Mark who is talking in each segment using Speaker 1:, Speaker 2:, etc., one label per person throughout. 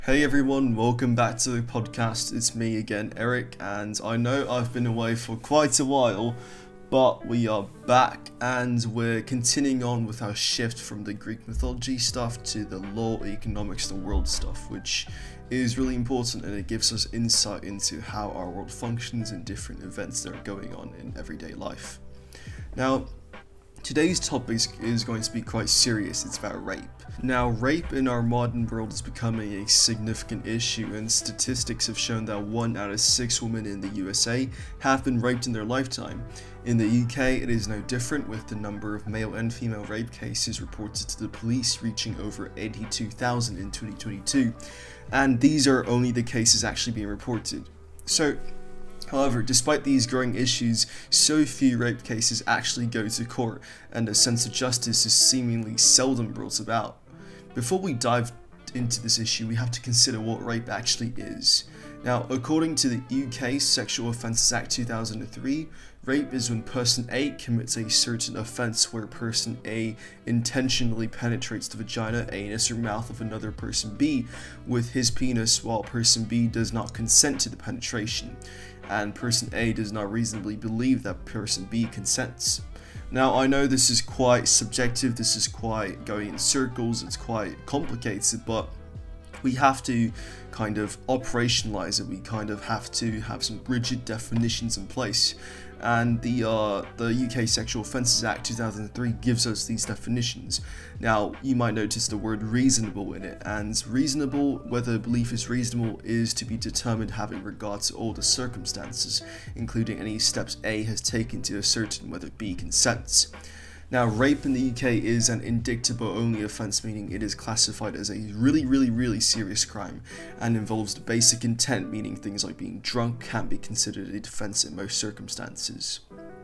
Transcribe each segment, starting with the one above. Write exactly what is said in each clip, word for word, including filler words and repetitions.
Speaker 1: Hey everyone, welcome back to the podcast. It's me again, Eric, and I know I've been away for quite a while, but we are back and we're continuing on with our shift from the Greek mythology stuff to the law, economics, the world stuff, which is really important and it gives us insight into how our world functions and different events that are going on in everyday life. Now, today's topic is going to be quite serious. It's about rape. Now, rape in our modern world is becoming a significant issue, and statistics have shown that one out of six women in the U S A have been raped in their lifetime. In the U K, it is no different, with the number of male and female rape cases reported to the police reaching over eighty-two thousand in twenty twenty-two, and these are only the cases actually being reported. So, however, despite these growing issues, so few rape cases actually go to court, and a sense of justice is seemingly seldom brought about. Before we dive into this issue, we have to consider what rape actually is. Now, according to the U K Sexual Offences Act two thousand three, rape is when person A commits a certain offence where person A intentionally penetrates the vagina, anus, or mouth of another person B with his penis while person B does not consent to the penetration, and person A does not reasonably believe that person B consents. Now, I know this is quite subjective, this is quite going in circles, it's quite complicated, but we have to kind of operationalize it. We kind of have to have some rigid definitions in place, and the uh, the U K Sexual Offences Act two thousand three gives us these definitions. Now, you might notice the word reasonable in it, and reasonable, whether a belief is reasonable, is to be determined having regard to all the circumstances, including any steps A has taken to ascertain whether B consents. Now, rape in the U K is an indictable only offence, meaning it is classified as a really, really, really serious crime, and involves the basic intent, meaning things like being drunk can't be considered a defence in most circumstances.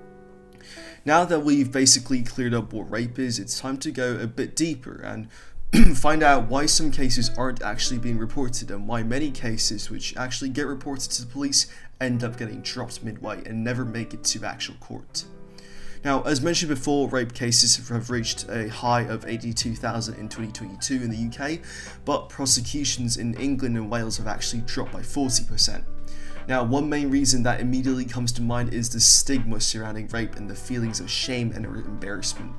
Speaker 1: Now that we've basically cleared up what rape is, it's time to go a bit deeper and find out why some cases aren't actually being reported, and why many cases which actually get reported to the police end up getting dropped midway and never make it to actual court. Now, as mentioned before, rape cases have reached a high of eighty-two thousand in twenty twenty-two in the U K, but prosecutions in England and Wales have actually dropped by forty percent. Now, one main reason that immediately comes to mind is the stigma surrounding rape and the feelings of shame and embarrassment.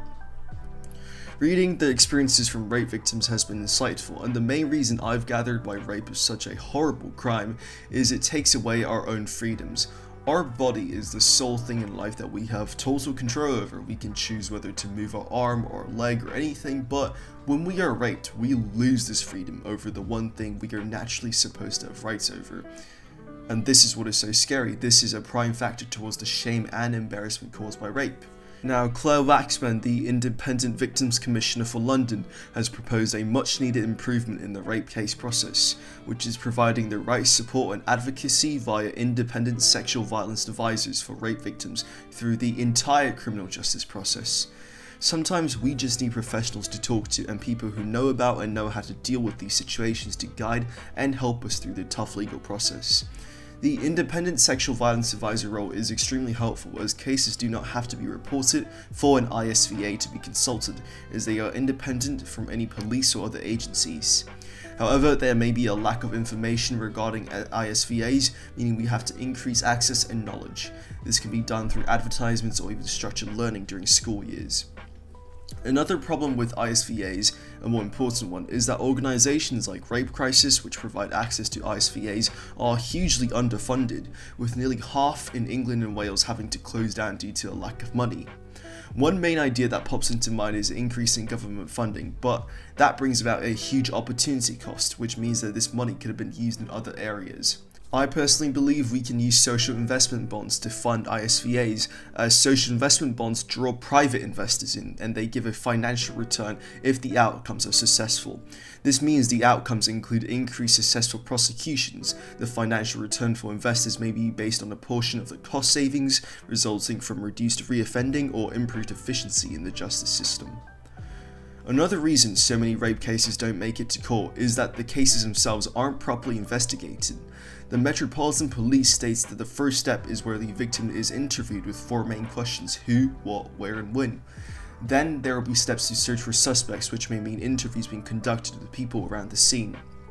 Speaker 1: Reading the experiences from rape victims has been insightful, and the main reason I've gathered why rape is such a horrible crime is it takes away our own freedoms. Our body is the sole thing in life that we have total control over. We can choose whether to move our arm or leg or anything, but when we are raped, we lose this freedom over the one thing we are naturally supposed to have rights over. And this is what is so scary. This is a prime factor towards the shame and embarrassment caused by rape. Now, Claire Waxman, the Independent Victims Commissioner for London, has proposed a much needed improvement in the rape case process, which is providing the right support and advocacy via independent sexual violence advisors for rape victims through the entire criminal justice process. Sometimes we just need professionals to talk to and people who know about and know how to deal with these situations to guide and help us through the tough legal process. The independent sexual violence advisor role is extremely helpful, as cases do not have to be reported for an I S V A to be consulted, as they are independent from any police or other agencies. However, there may be a lack of information regarding I S V As, meaning we have to increase access and knowledge. This can be done through advertisements or even structured learning during school years. Another problem with I S V As, a more important one, is that organisations like Rape Crisis, which provide access to I S V As, are hugely underfunded, with nearly half in England and Wales having to close down due to a lack of money. One main idea that pops into mind is increasing government funding, but that brings about a huge opportunity cost, which means that this money could have been used in other areas. I personally believe we can use social investment bonds to fund I S V As, as social investment bonds draw private investors in and they give a financial return if the outcomes are successful. This means the outcomes include increased successful prosecutions. The financial return for investors may be based on a portion of the cost savings resulting from reduced reoffending or improved efficiency in the justice system. Another reason so many rape cases don't make it to court is that the cases themselves aren't properly investigated. The Metropolitan Police states that the first step is where the victim is interviewed with four main questions: who, what, where, and when. Then there will be steps to search for suspects, which may mean interviews being conducted with people around the scene.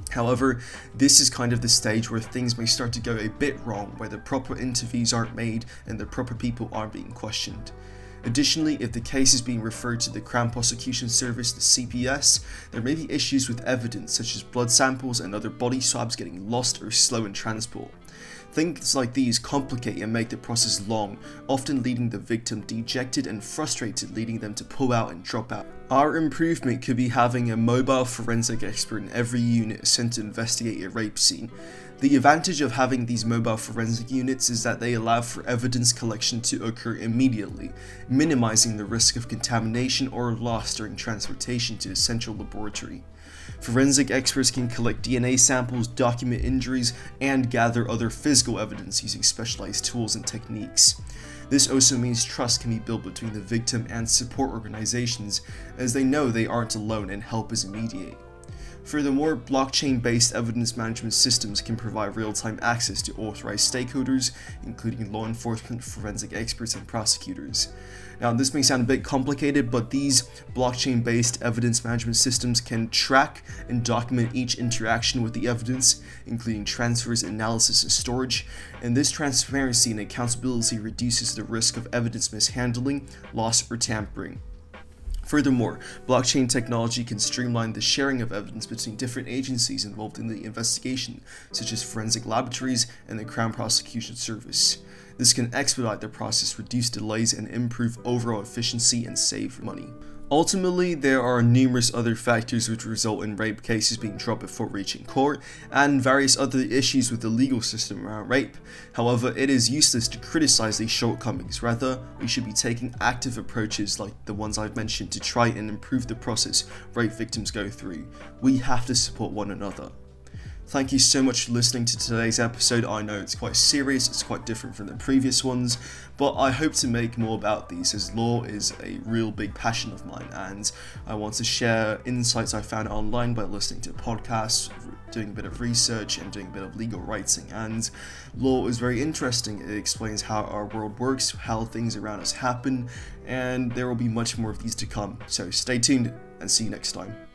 Speaker 1: However, this is kind of the stage where things may start to go a bit wrong, where the proper interviews aren't made and the proper people aren't being questioned. Additionally, if the case is being referred to the Crown Prosecution Service, the C P S, there may be issues with evidence such as blood samples and other body swabs getting lost or slow in transport. Things like these complicate and make the process long, often leaving the victim dejected and frustrated, leading them to pull out and drop out. Our improvement could be having a mobile forensic expert in every unit sent to investigate a rape scene. The advantage of having these mobile forensic units is that they allow for evidence collection to occur immediately, minimizing the risk of contamination or loss during transportation to a central laboratory. Forensic experts can collect D N A samples, document injuries, and gather other physical evidence using specialized tools and techniques. This also means trust can be built between the victim and support organizations, as they know they aren't alone and help is immediate. Furthermore, blockchain-based evidence management systems can provide real-time access to authorized stakeholders, including law enforcement, forensic experts, and prosecutors. Now, this may sound a bit complicated, but these blockchain-based evidence management systems can track and document each interaction with the evidence, including transfers, analysis, and storage, and this transparency and accountability reduces the risk of evidence mishandling, loss, or tampering. Furthermore, blockchain technology can streamline the sharing of evidence between different agencies involved in the investigation, such as forensic laboratories and the Crown Prosecution Service. This can expedite the process, reduce delays, and improve overall efficiency and save money. Ultimately, there are numerous other factors which result in rape cases being dropped before reaching court, and various other issues with the legal system around rape. However, it is useless to criticize these shortcomings. Rather, we should be taking active approaches like the ones I've mentioned to try and improve the process rape victims go through. We have to support one another. Thank you so much for listening to today's episode. I know it's quite serious, it's quite different from the previous ones, but I hope to make more about these, as law is a real big passion of mine, and I want to share insights I found online by listening to podcasts, doing a bit of research, and doing a bit of legal writing. And law is very interesting. It explains how our world works, how things around us happen, and there will be much more of these to come. So stay tuned and see you next time.